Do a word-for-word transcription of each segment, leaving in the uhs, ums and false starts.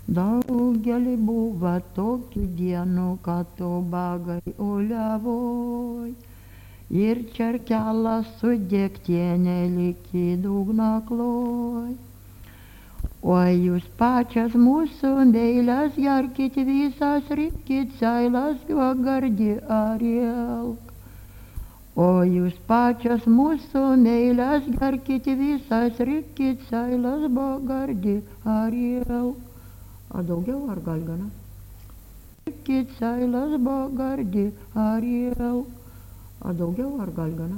Daugelį buvo tokių dienų, kad tu bagai uliavoj. Ir čerkelas su degtiene liki dugno kloj. Oi, jūs pačias mūsų meilės gerkit visas, ripkit seilas, gardi arielk. O jūs pačias mūsų meilės gerkit visas, ripkit seilas, gardi arielk. Ar daugiau, ar gal gana? Ripkit seilas, gardi arielk. Ar daugiau, ar gal gana?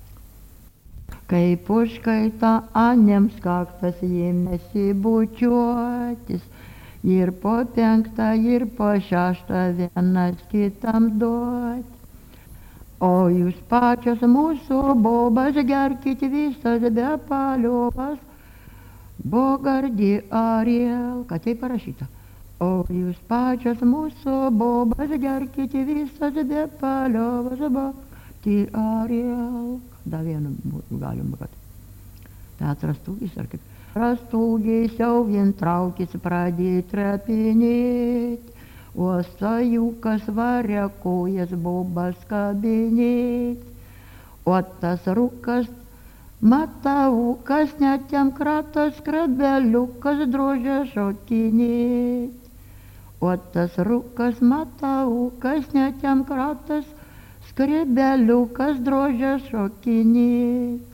Kaip užkaita anėms kaktas ėmėsi bučiuotis, ir po penktą, ir po šeštą vienas kitam duoti. O jūs pačios mūsų bobas gerkit visas be paliovas, bogardi ariel, kad tai parašyta. O jūs pačios mūsų bobas gerkit visas be paliovas, bogardi ariel. Dar vienu galim kad. Petras Tūgis ar kaip. Rastūgis jau vien traukis pradėjo trepinėt, o sajukas varia kojas bobas kabinėt. O tas rūkas mataukas net jam kratas skrabeliukas drožia šokinėt. O tas rūkas mataukas net jam kratas skrybeliukas drožia šokinėt.